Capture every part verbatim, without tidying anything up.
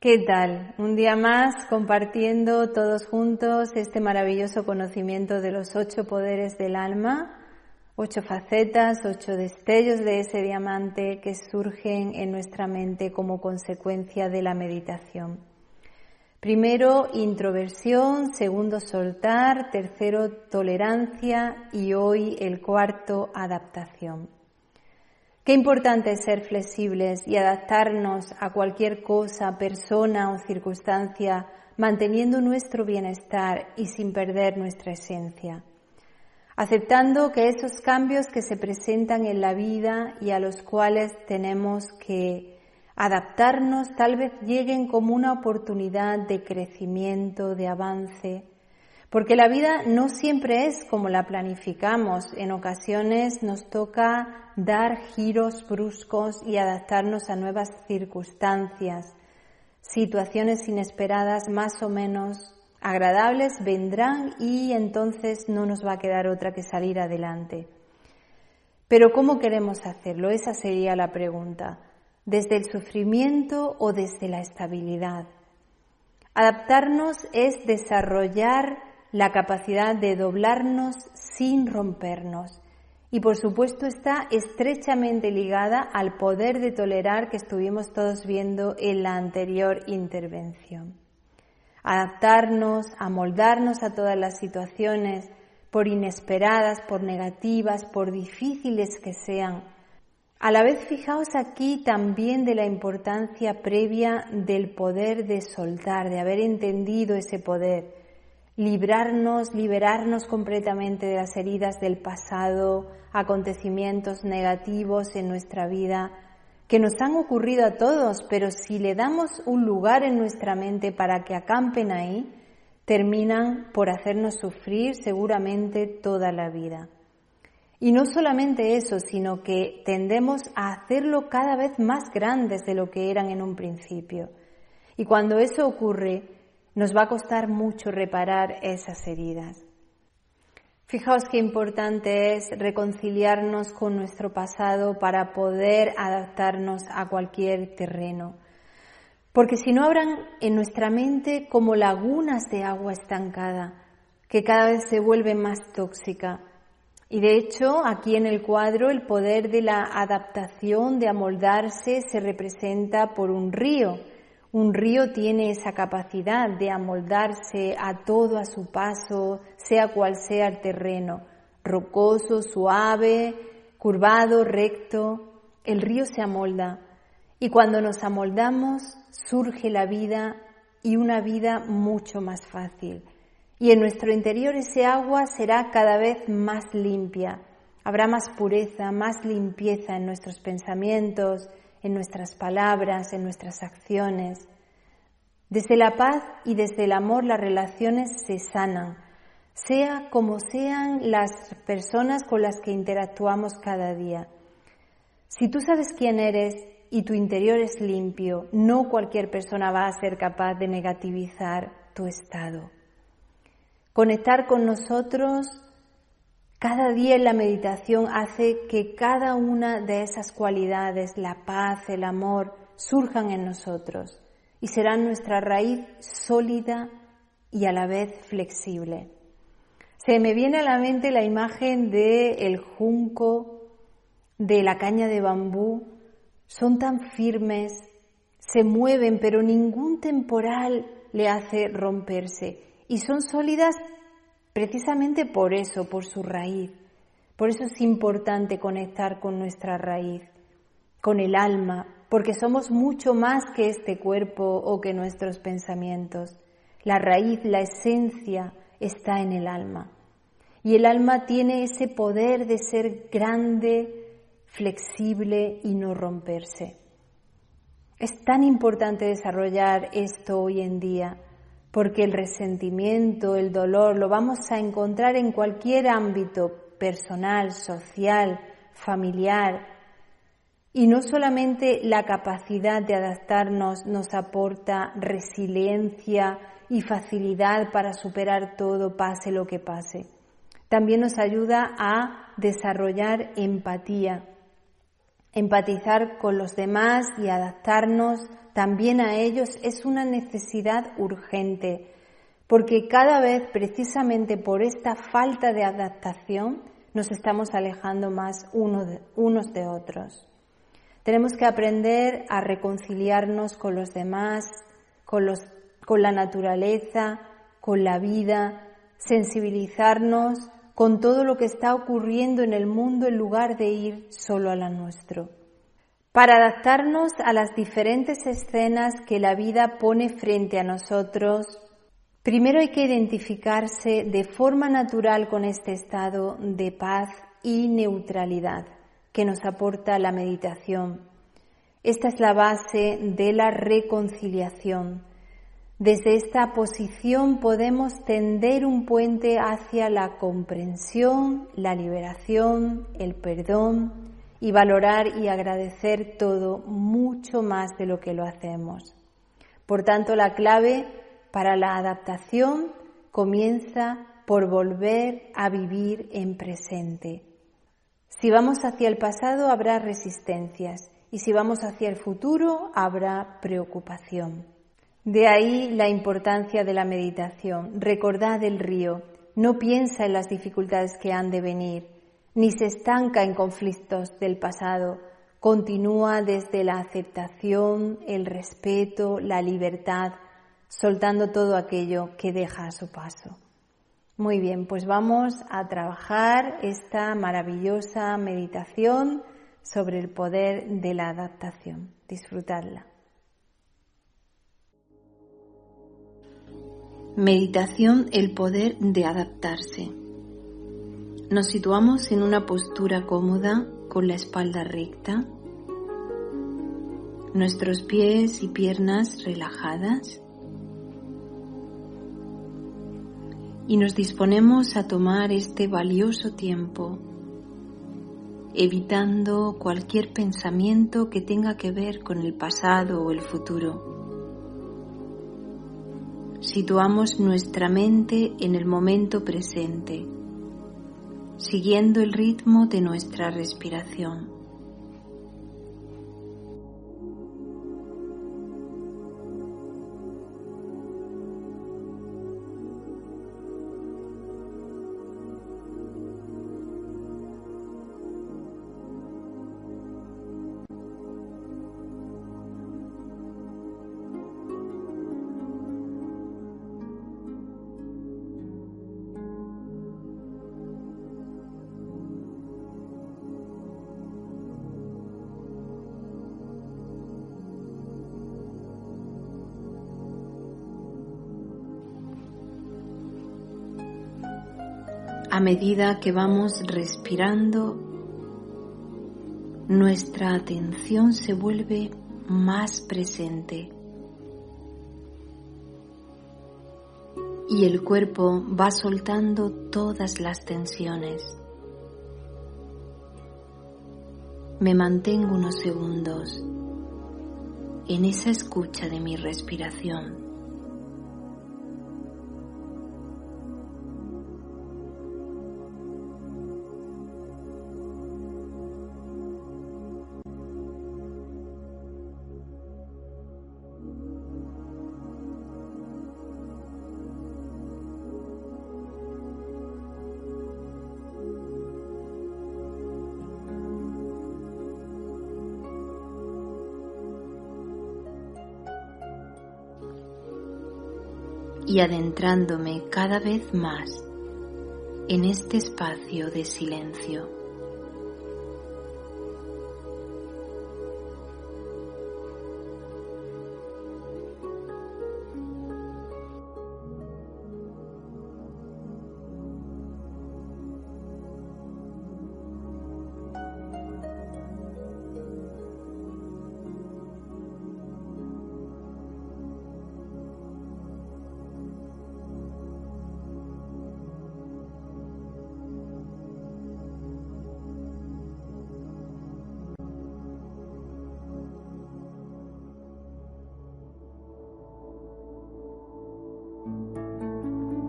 ¿Qué tal? Un día más compartiendo todos juntos este maravilloso conocimiento de los ocho poderes del alma, ocho facetas, ocho destellos de ese diamante que surgen en nuestra mente como consecuencia de la meditación. Primero, introversión, segundo, soltar, tercero, tolerancia y hoy el cuarto, adaptación. Qué importante es ser flexibles y adaptarnos a cualquier cosa, persona o circunstancia, manteniendo nuestro bienestar y sin perder nuestra esencia. Aceptando que esos cambios que se presentan en la vida y a los cuales tenemos que adaptarnos tal vez lleguen como una oportunidad de crecimiento, de avance, porque la vida no siempre es como la planificamos. En ocasiones nos toca dar giros bruscos y adaptarnos a nuevas circunstancias. Situaciones inesperadas más o menos agradables vendrán y entonces no nos va a quedar otra que salir adelante. Pero ¿cómo queremos hacerlo? Esa sería la pregunta. ¿Desde el sufrimiento o desde la estabilidad? Adaptarnos es desarrollar la capacidad de doblarnos sin rompernos y por supuesto está estrechamente ligada al poder de tolerar que estuvimos todos viendo en la anterior intervención. Adaptarnos, amoldarnos a todas las situaciones, por inesperadas, por negativas, por difíciles que sean. A la vez, fijaos aquí también de la importancia previa del poder de soltar, de haber entendido ese poder. Librarnos, liberarnos completamente de las heridas del pasado, acontecimientos negativos en nuestra vida que nos han ocurrido a todos, pero si le damos un lugar en nuestra mente para que acampen ahí, terminan por hacernos sufrir seguramente toda la vida. Y no solamente eso, sino que tendemos a hacerlo cada vez más grandes de lo que eran en un principio. Y cuando eso ocurre, nos va a costar mucho reparar esas heridas. Fijaos qué importante es reconciliarnos con nuestro pasado para poder adaptarnos a cualquier terreno. Porque si no habrán en nuestra mente como lagunas de agua estancada, que cada vez se vuelve más tóxica. Y de hecho, aquí en el cuadro, el poder de la adaptación, de amoldarse, se representa por un río. Un río tiene esa capacidad de amoldarse a todo a su paso, sea cual sea el terreno, rocoso, suave, curvado, recto. El río se amolda y cuando nos amoldamos surge la vida y una vida mucho más fácil. Y en nuestro interior ese agua será cada vez más limpia, habrá más pureza, más limpieza en nuestros pensamientos, en nuestras palabras, en nuestras acciones. Desde la paz y desde el amor las relaciones se sanan, sea como sean las personas con las que interactuamos cada día. Si tú sabes quién eres y tu interior es limpio, no cualquier persona va a ser capaz de negativizar tu estado. Conectar con nosotros cada día en la meditación hace que cada una de esas cualidades, la paz, el amor, surjan en nosotros y serán nuestra raíz sólida y a la vez flexible. Se me viene a la mente la imagen del junco, de la caña de bambú. Son tan firmes, se mueven, pero ningún temporal le hace romperse. Y son sólidas precisamente por eso, por su raíz. Por eso es importante conectar con nuestra raíz, con el alma, porque somos mucho más que este cuerpo o que nuestros pensamientos. La raíz, la esencia está en el alma. Y el alma tiene ese poder de ser grande, flexible y no romperse. Es tan importante desarrollar esto hoy en día, porque el resentimiento, el dolor, lo vamos a encontrar en cualquier ámbito personal, social, familiar. Y no solamente la capacidad de adaptarnos nos aporta resiliencia y facilidad para superar todo, pase lo que pase. También nos ayuda a desarrollar empatía. Empatizar con los demás y adaptarnos también a ellos es una necesidad urgente, porque cada vez, precisamente por esta falta de adaptación, nos estamos alejando más uno de, unos de otros. Tenemos que aprender a reconciliarnos con los demás, con, los, con la naturaleza, con la vida, sensibilizarnos con todo lo que está ocurriendo en el mundo en lugar de ir solo a la nuestro. Para adaptarnos a las diferentes escenas que la vida pone frente a nosotros, primero hay que identificarse de forma natural con este estado de paz y neutralidad que nos aporta la meditación. Esta es la base de la reconciliación. Desde esta posición podemos tender un puente hacia la comprensión, la liberación, el perdón y valorar y agradecer todo mucho más de lo que lo hacemos. Por tanto, la clave para la adaptación comienza por volver a vivir en presente. Si vamos hacia el pasado habrá resistencias y si vamos hacia el futuro habrá preocupación. De ahí la importancia de la meditación. Recordad el río, no piensa en las dificultades que han de venir, ni se estanca en conflictos del pasado. Continúa desde la aceptación, el respeto, la libertad, soltando todo aquello que deja a su paso. Muy bien, pues vamos a trabajar esta maravillosa meditación sobre el poder de la adaptación. Disfrutadla. Meditación, el poder de adaptarse. Nos situamos en una postura cómoda con la espalda recta, nuestros pies y piernas relajadas y nos disponemos a tomar este valioso tiempo, evitando cualquier pensamiento que tenga que ver con el pasado o el futuro. Situamos nuestra mente en el momento presente, siguiendo el ritmo de nuestra respiración. A medida que vamos respirando, nuestra atención se vuelve más presente y el cuerpo va soltando todas las tensiones. Me mantengo unos segundos en esa escucha de mi respiración. Y adentrándome cada vez más en este espacio de silencio.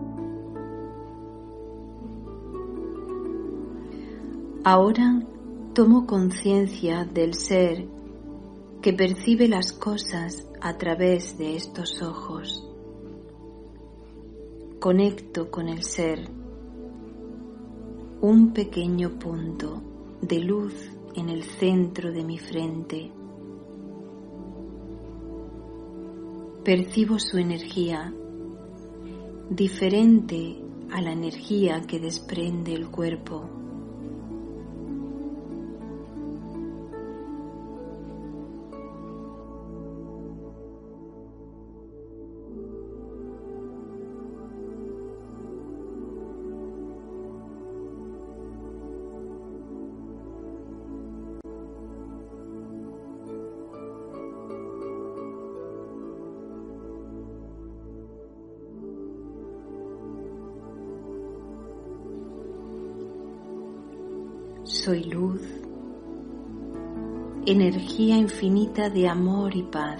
Ahora Tomo conciencia del ser que percibe las cosas a través de estos ojos. Conecto con el ser, un pequeño punto de luz en el centro de mi frente. Percibo su energía, diferente a la energía que desprende el cuerpo. Soy luz, energía infinita de amor y paz.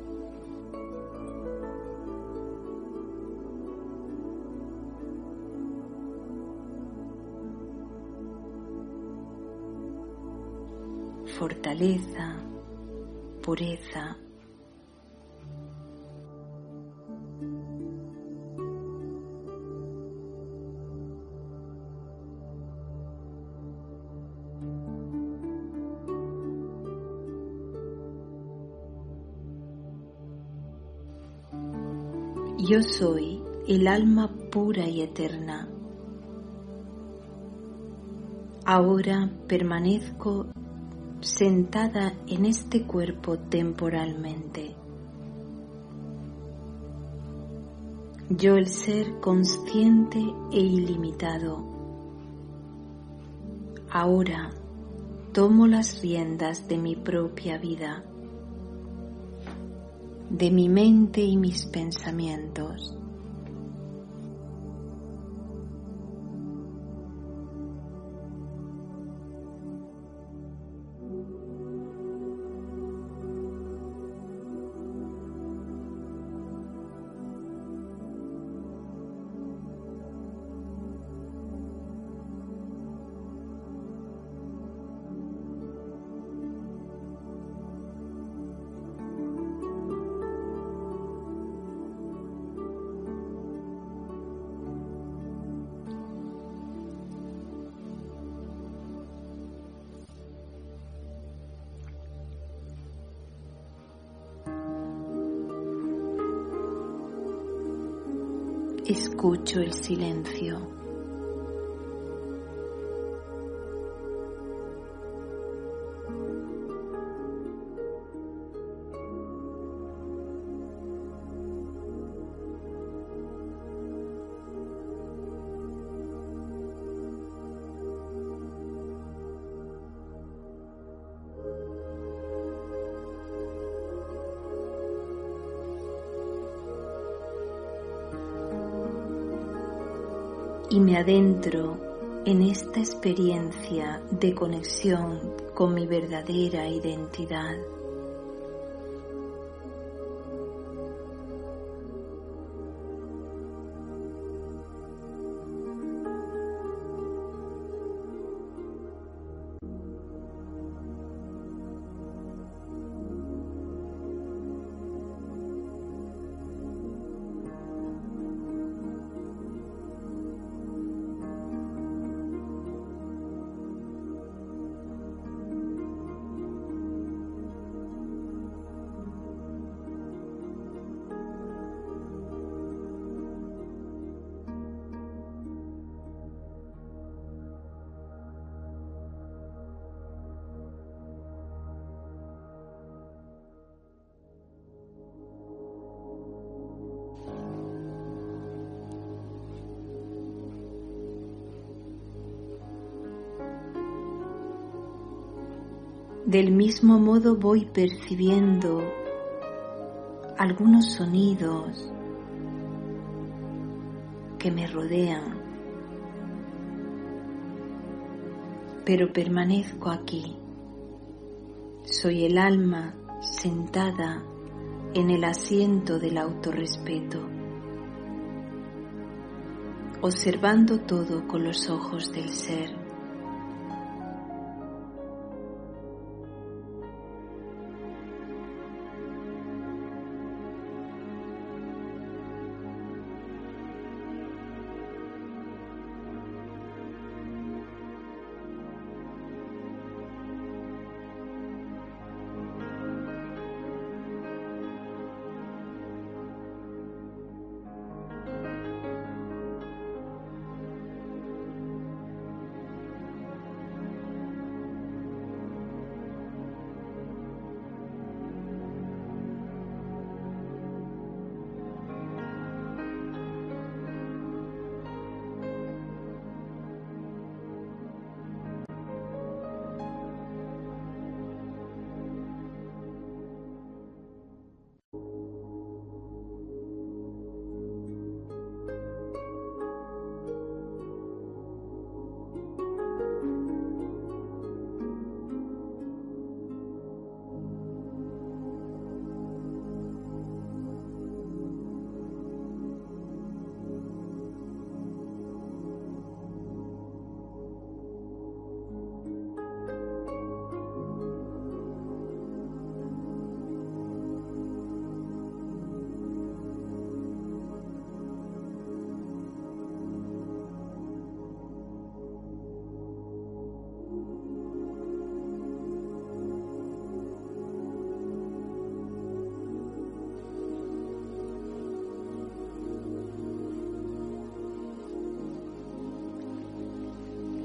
Fortaleza, pureza. Yo soy el alma pura y eterna. Ahora permanezco sentada en este cuerpo temporalmente. Yo, el ser consciente e ilimitado, ahora tomo las riendas de mi propia vida, de mi mente y mis pensamientos. Escucho el silencio. Y me adentro en esta experiencia de conexión con mi verdadera identidad. Del mismo modo voy percibiendo algunos sonidos que me rodean, pero permanezco aquí. Soy el alma sentada en el asiento del autorrespeto, observando todo con los ojos del ser.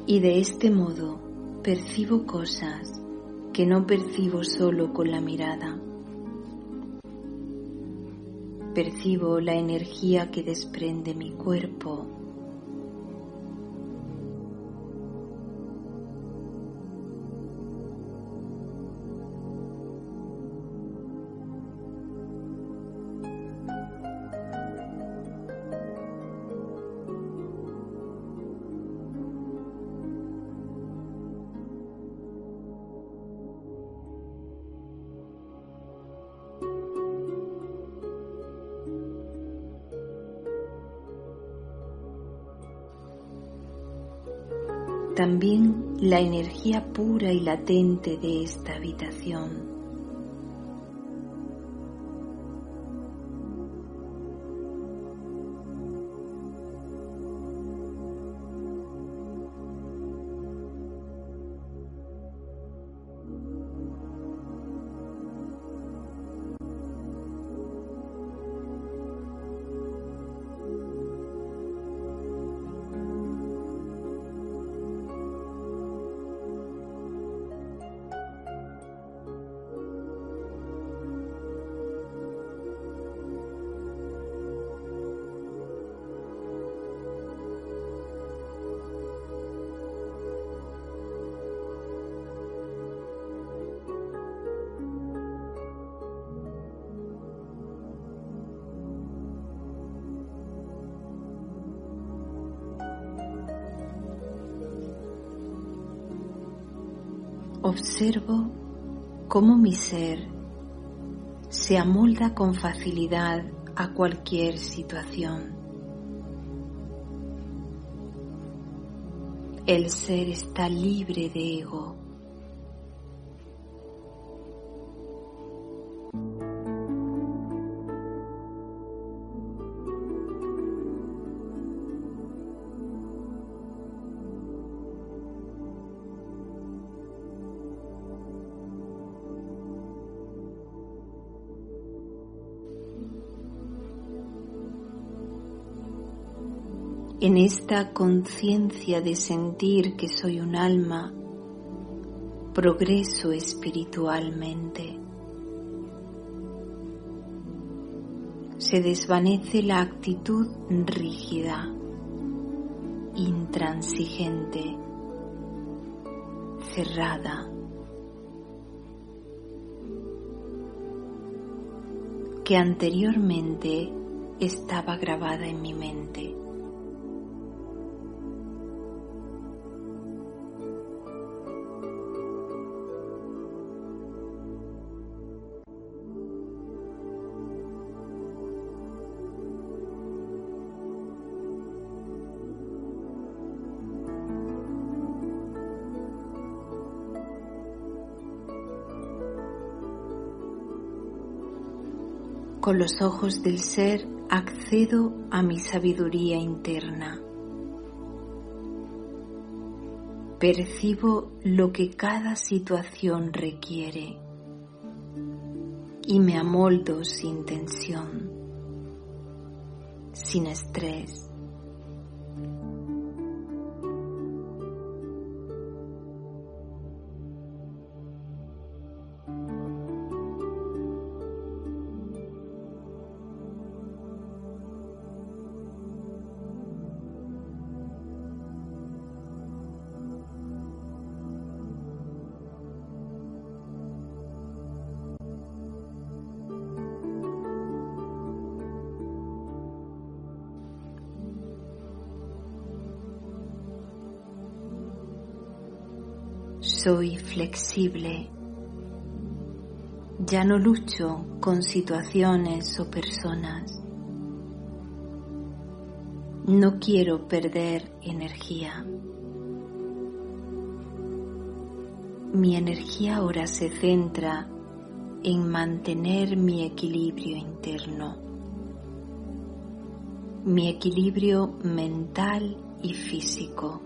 Y de este modo percibo cosas que no percibo solo con la mirada. Percibo la energía que desprende mi cuerpo. También la energía pura y latente de esta habitación. Observo cómo mi ser se amolda con facilidad a cualquier situación. El ser está libre de ego. En esta conciencia de sentir que soy un alma, progreso espiritualmente. Se desvanece la actitud rígida, intransigente, cerrada, que anteriormente estaba grabada en mi mente. Con los ojos del ser accedo a mi sabiduría interna. Percibo lo que cada situación requiere y me amoldo sin tensión, sin estrés. Soy flexible. Ya no lucho con situaciones o personas. No quiero perder energía. Mi energía ahora se centra en mantener mi equilibrio interno, mi equilibrio mental y físico.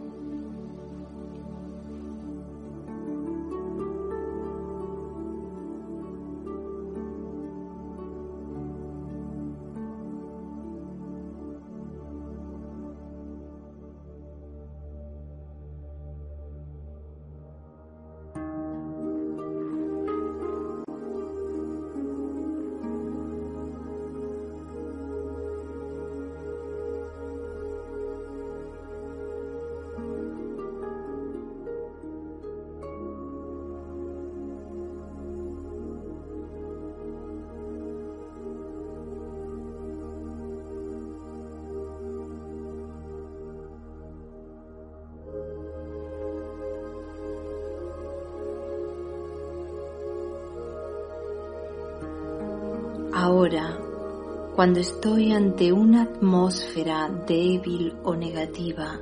Ahora, cuando estoy ante una atmósfera débil o negativa,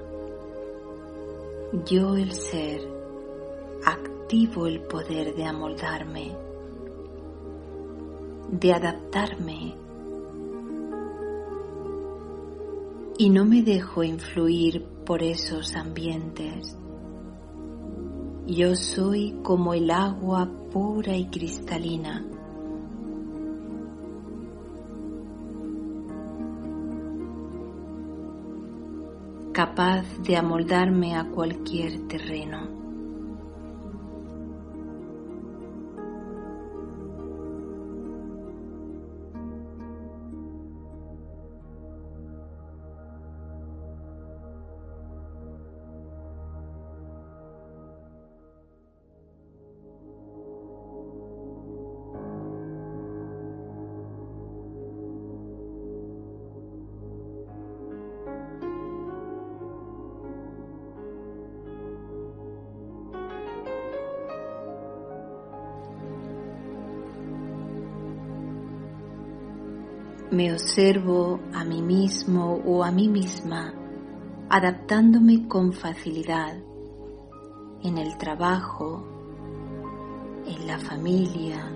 yo, el ser, activo el poder de amoldarme, de adaptarme, y no me dejo influir por esos ambientes. Yo soy como el agua pura y cristalina, capaz de amoldarme a cualquier terreno. Me observo a mí mismo o a mí misma, adaptándome con facilidad en el trabajo, en la familia,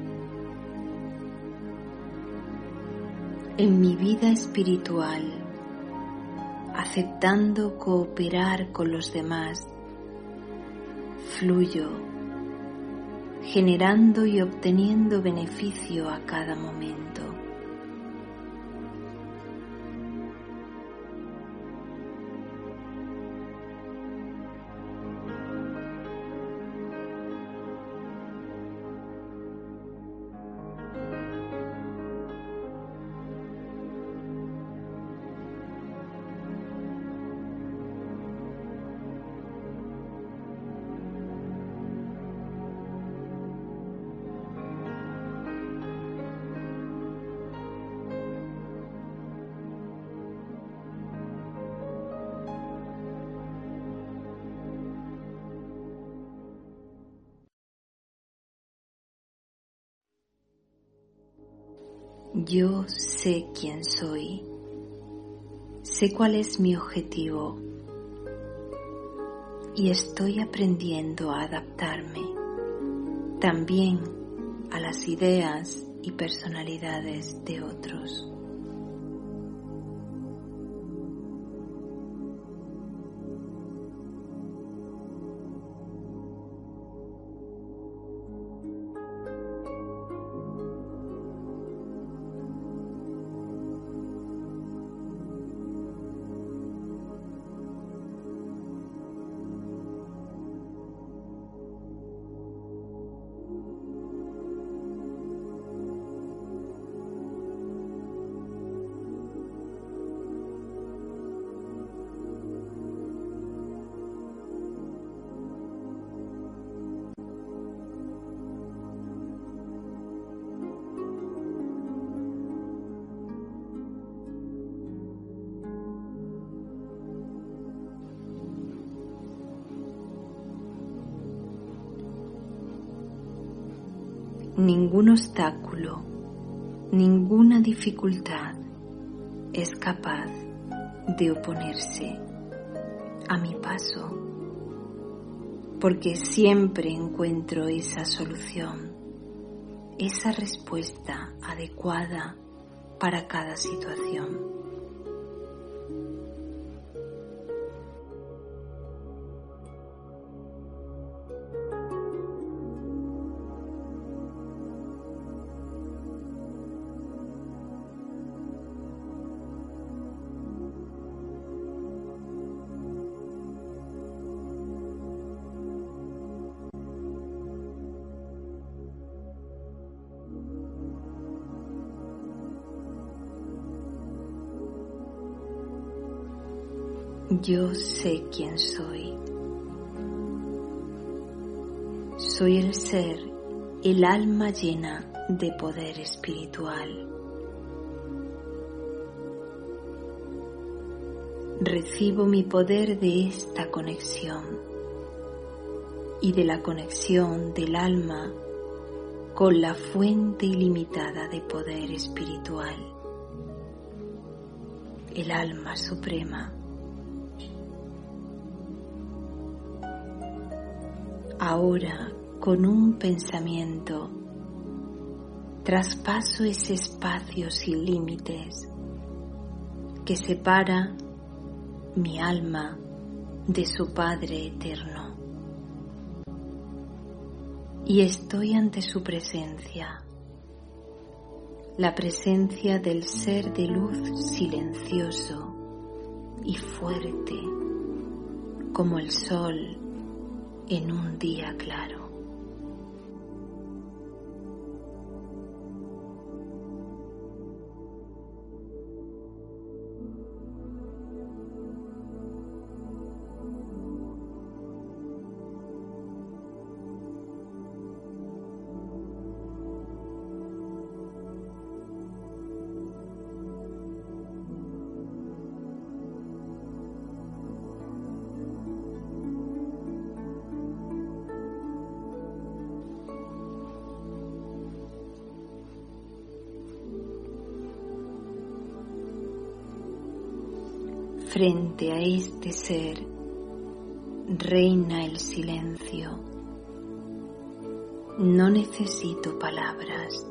en mi vida espiritual, aceptando cooperar con los demás. Fluyo, generando y obteniendo beneficio a cada momento. Yo sé quién soy, sé cuál es mi objetivo y estoy aprendiendo a adaptarme también a las ideas y personalidades de otros. Ningún obstáculo, ninguna dificultad es capaz de oponerse a mi paso, porque siempre encuentro esa solución, esa respuesta adecuada para cada situación. Yo sé quién soy. Soy el ser, el alma llena de poder espiritual. Recibo mi poder de esta conexión y de la conexión del alma con la fuente ilimitada de poder espiritual, el alma suprema. Ahora, con un pensamiento, traspaso ese espacio sin límites que separa mi alma de su Padre eterno. Y estoy ante su presencia, la presencia del ser de luz silencioso y fuerte como el sol en un día claro. Frente a este ser reina el silencio. No necesito palabras.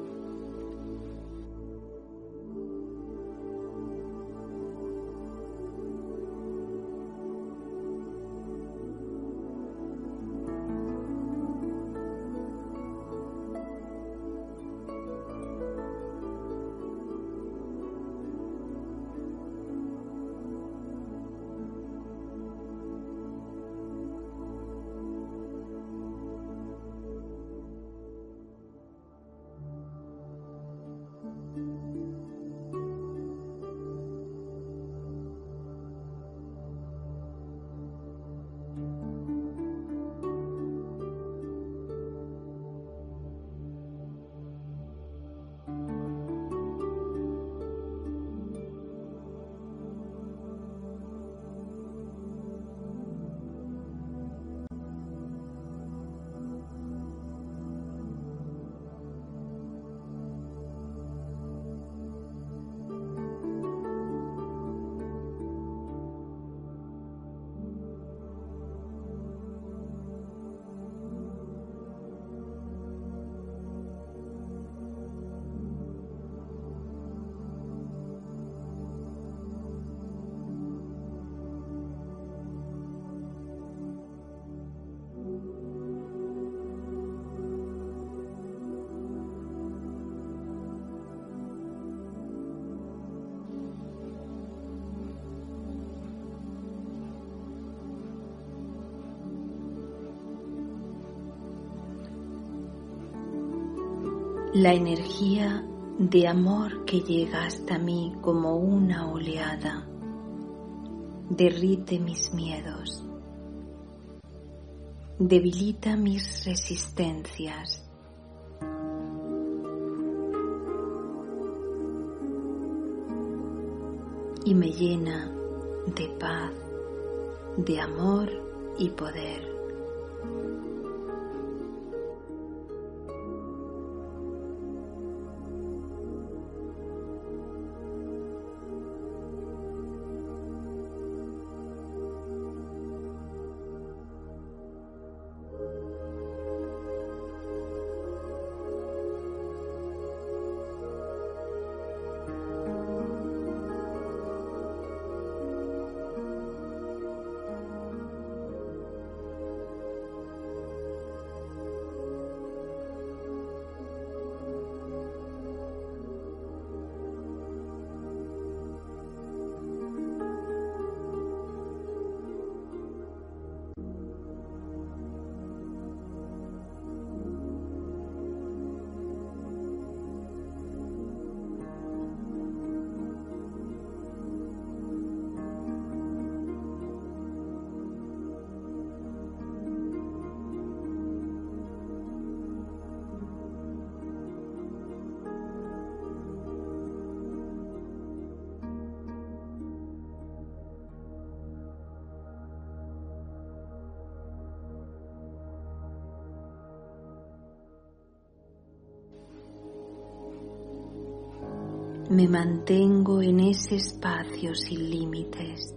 La energía de amor que llega hasta mí como una oleada derrite mis miedos, debilita mis resistencias y me llena de paz, de amor y poder. me mantengo en ese espacio sin límites.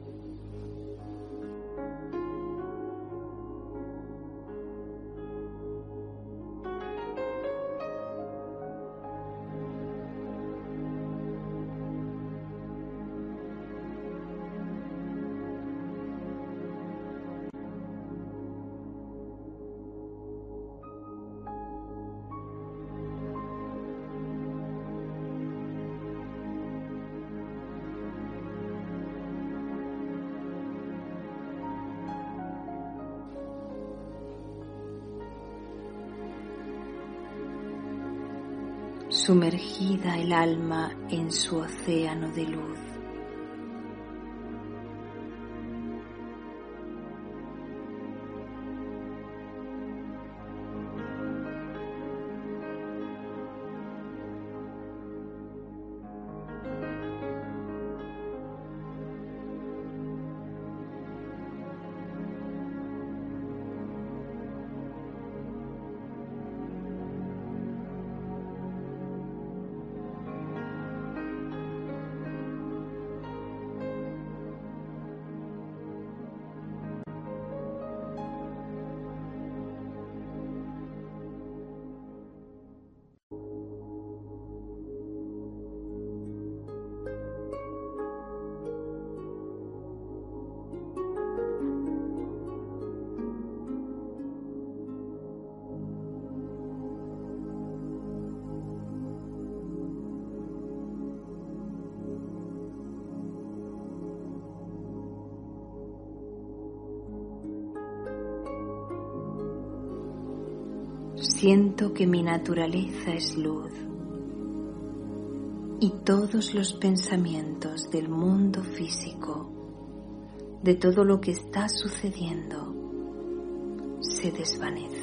Sumergida el alma en su océano de luz. Siento que mi naturaleza es luz y todos los pensamientos del mundo físico, de todo lo que está sucediendo, se desvanecen.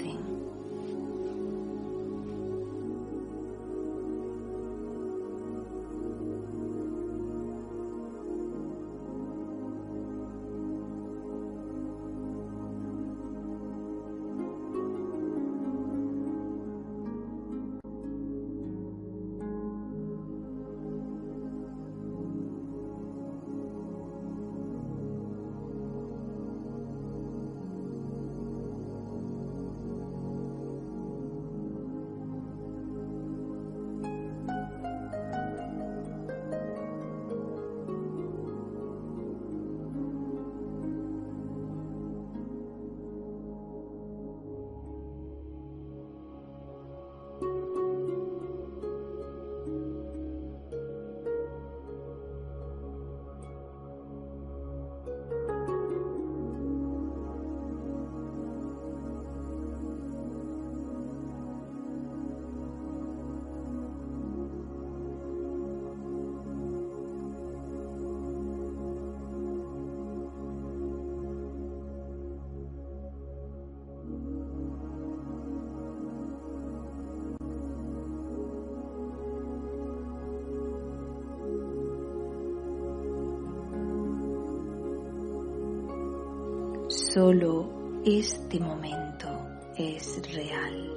Solo este momento es real.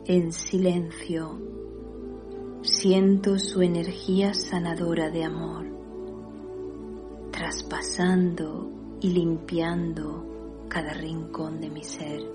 En silencio, siento su energía sanadora de amor, traspasando y limpiando cada rincón de mi ser.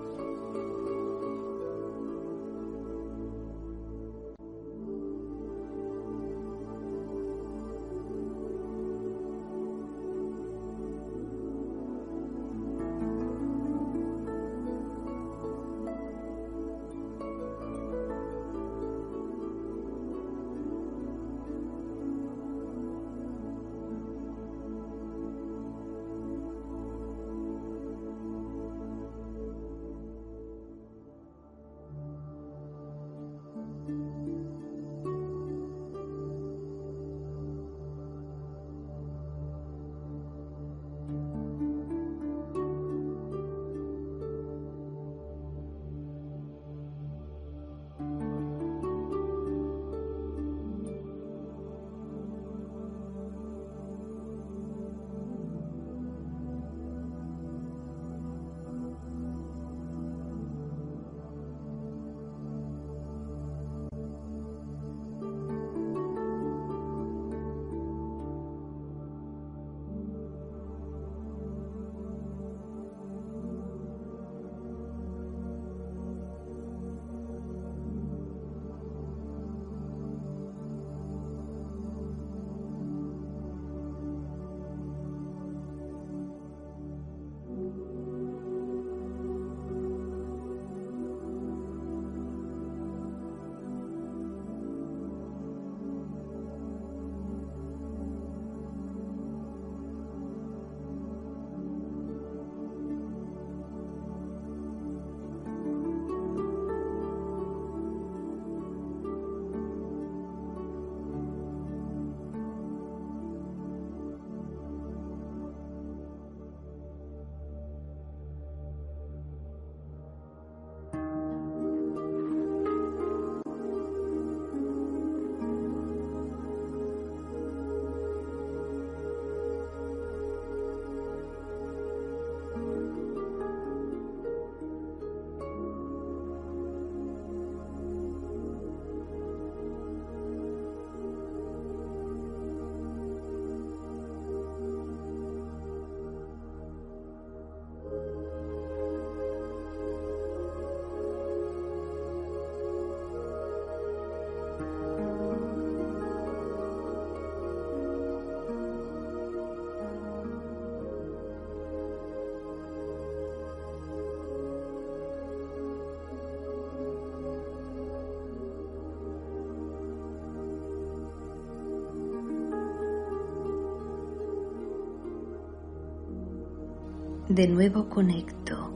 De nuevo conecto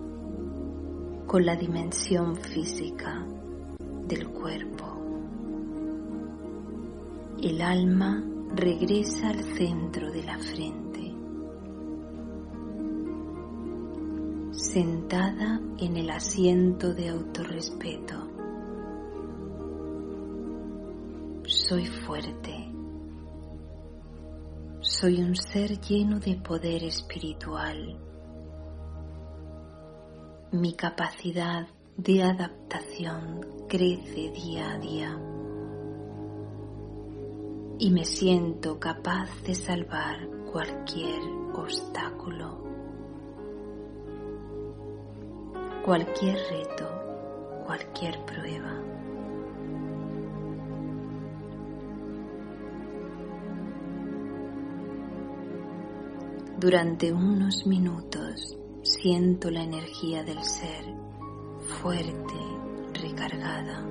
con la dimensión física del cuerpo. El alma regresa al centro de la frente, sentada en el asiento de autorrespeto. Soy fuerte. Soy un ser lleno de poder espiritual. Mi capacidad de adaptación crece día a día y me siento capaz de salvar cualquier obstáculo, cualquier reto, cualquier prueba. Durante unos minutos siento la energía del ser fuerte, recargada.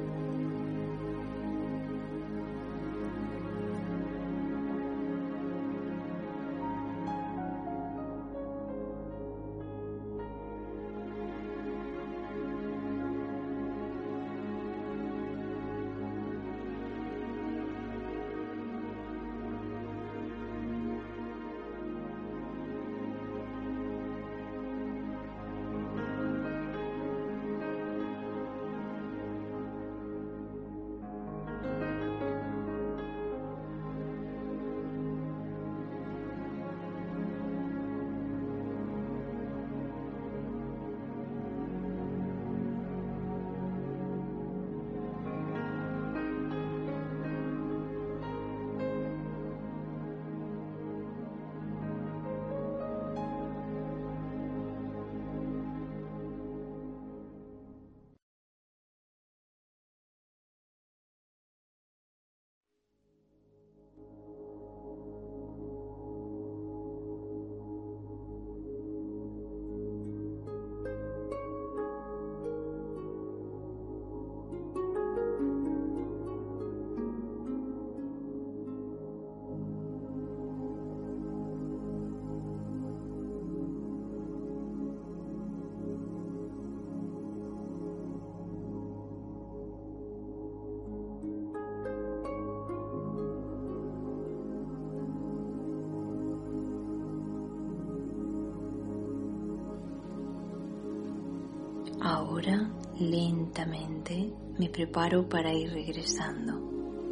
Ahora, lentamente, me preparo para ir regresando.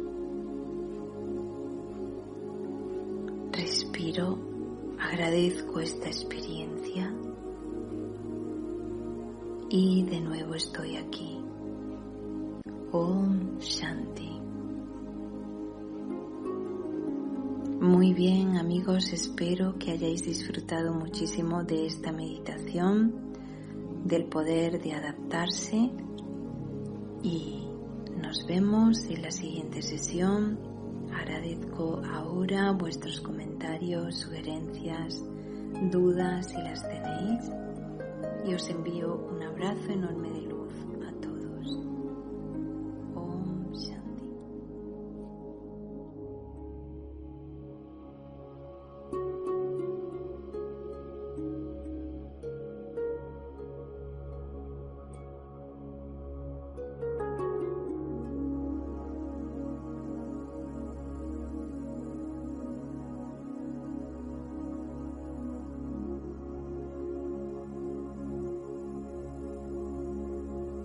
Respiro, agradezco esta experiencia y de nuevo estoy aquí. Om Shanti. Muy bien, amigos, espero que hayáis disfrutado muchísimo de esta meditación, del poder de adaptarse, y nos vemos en la siguiente sesión. Agradezco ahora vuestros comentarios, sugerencias, dudas si las tenéis, y os envío un abrazo enorme de luz.